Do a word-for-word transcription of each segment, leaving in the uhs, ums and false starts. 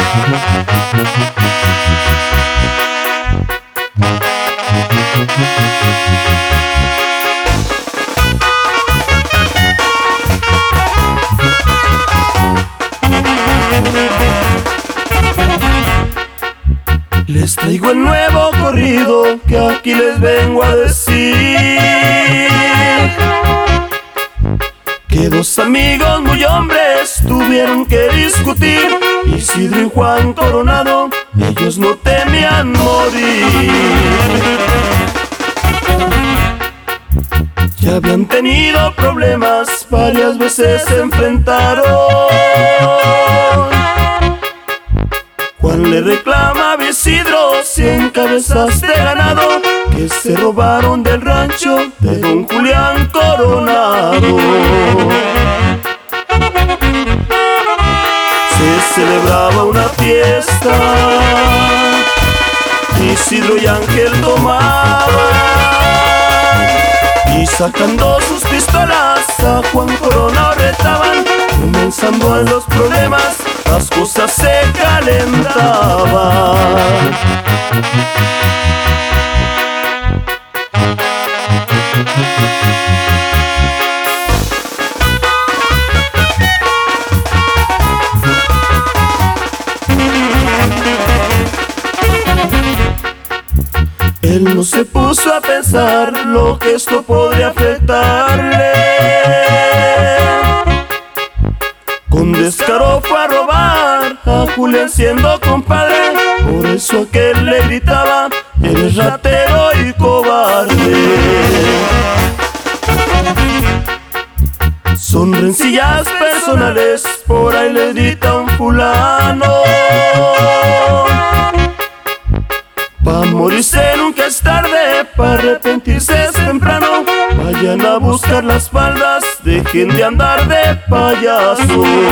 Les traigo el nuevo corrido que aquí les vengo a decir, que dos amigos muy hombres tuvieron que discutir. Isidro y Juan Coronado, ellos no temían morir. Ya habían tenido problemas, varias veces se enfrentaron. Juan le reclama a Isidro cien cabezas de ganado que se robaron del rancho de don Julián Coronado. Se celebraba una fiesta, Isidro y Ángel tomaban, y sacando sus pistolas a Juan Coronado retaban. Comenzando en los problemas, las cosas se calentaban. Él no se puso a pensar lo que esto podría afectarle. Con descaro fue a robar a Julián siendo compadre. Por eso aquel le gritaba: eres ratero y cobarde. Son rencillas personales, por ahí le grita un fulano. Pa' morirse nunca es tarde, pa' arrepentirse es temprano. Vayan a buscar las faldas, dejen de andar de payasos.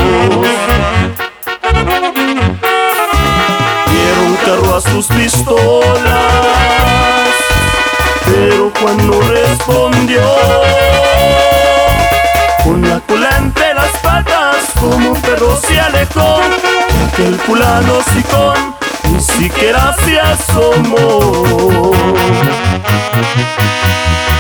Dieron carro a sus pistolas, pero Juan no respondió. Con la cola entre las patas, como un perro se alejó. Aquel fulano sicón ni siquiera se asomó.